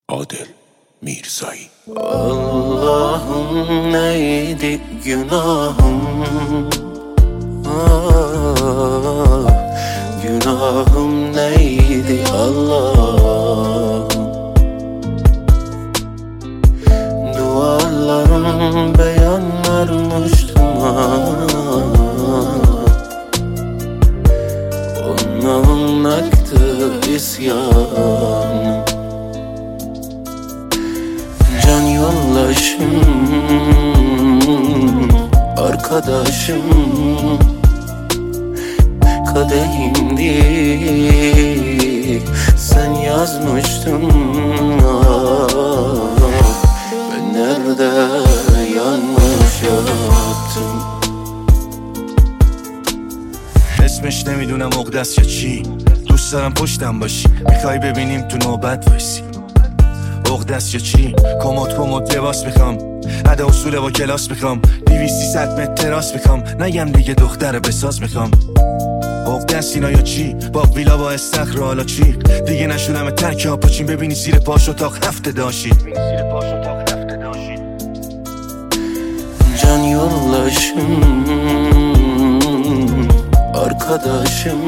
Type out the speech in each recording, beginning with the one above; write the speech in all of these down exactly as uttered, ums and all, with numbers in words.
Adil Mirzai. Allah'ım neydi günahım, ah, günahım neydi Allah'ım. Duvarlarım beyanlarmıştım, ah, onların aktı isyanım. Can yoldaşım, arkadaşım, kadehimdi, sen yazmıştın, ah, ben nerede yanlış yaptım. اسمش نمیدونم عقده‌ست یا چی، دوست دارم پشتم باشی، میخوای ببینیم تو نوبت وایسی. عقده‌ست یا چی، کمد کمد لباس میخوام، ادا اصول با کلاس میخوام، دویستی صد متر تراس میخوام، نگم دیگه دختر بساز میخوام. عقده‌ست اینا یا چی، با ویلا با استخر و حالا چی، دیگه نشونم ترک آپاچین، ببینی زیر پاش اتاق هفته داشی. Can yoldaşım, arkadaşım,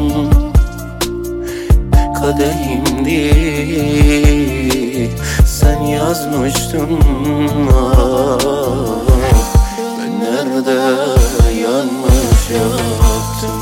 kadehimdi, sen yazmıştın, ah, ben nerede yanlış yaptım.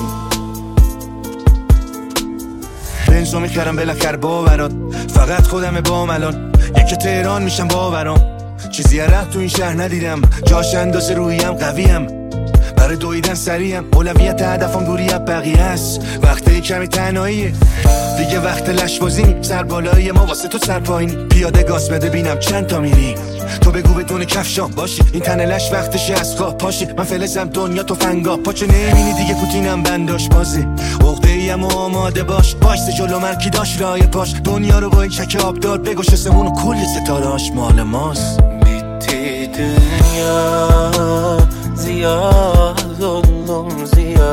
بنزو میخرم بالاخر باورات، فقط خودمه بام الان، یکی تهران میشم باورام. چیزی رفت تو این شهر ندیدم، جاش اندازه روحیم قویم، برای دویدن سریم، اولویت هدفم دوری از بقیه است. وقتی کمی تنهاییه دیگه، وقت لشبازی نی، سر بالایی ما واسه تو سر پایینی، پیاده گاز بده بینم چند تا میری، تو بگو بدون کفشام باشی، این تنه لش وقتشه از خواب پاشی، من فلزم دنیا تو فنگا، پاچه نمیبینی دیگه پوتینم بنداش بازی، عقده ایم و آماده باش، بایست جلو مرکی داشت رای پاش، دنیا رو با این چک آبدار بگوش، اسمون و کل ستارهاش مال ماست. Bitti dünya, ziya oldum ziya,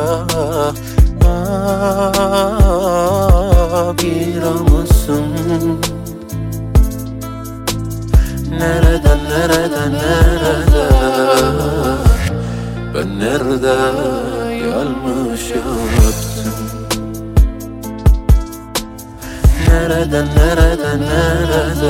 ah, bir anısın. Nereden nereden nerede, ben nerede yanlış yaptım. Nereden nereden nerede,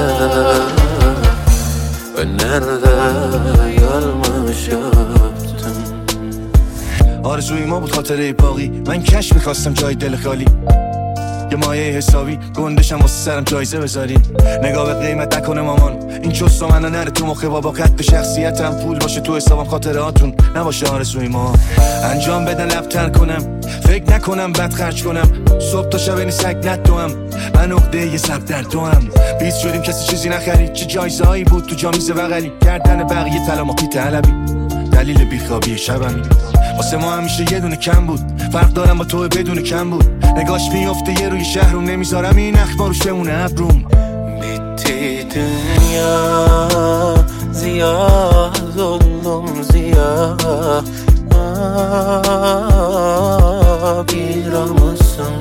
ben nerede yanlış yaptım. آرزوی ما بود خاطره باقی، من کش میخواستم جای دل خالی، یه مایه حسابی گندشم واسه سرم جایزه بذارین، نگاه به قیمت نکنه مامان، این چوستو منو نره تو مخه بابا، قد به شخصیتم پول باشه تو حسابم، خاطراتون نباشه آرزوی ما. انجام بدن لبتر کنم، فکر نکنم بد خرج کنم، صبح تا شب این سگ ندوم، من عقده یه سب در تو هم، بیت شدیم کسی چیزی نخرید، چه جایزه هایی بود تو جامیز بغلی، کردن بقیه طلا ما پی طلبی، دلیل بیخوابی شبمی، واسه ما همیشه یه دونه کم بود، فرق دارم با تو بدون کم بود، نگاش میفته یه روی شهرم، نمیذارم این اخبار روش بمونه ابروم. Bitti dünya, ziya oldum ziya, ah, bir anısın.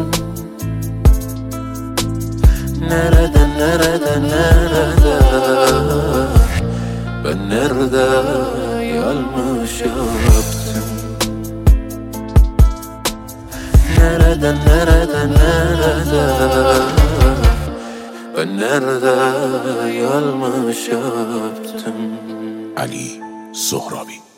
Nereden nereden nerede, ben nerede yanlış yaptım. Nereden nereden nerede, ben nerede yanlış yaptım. Ali Sohrabi.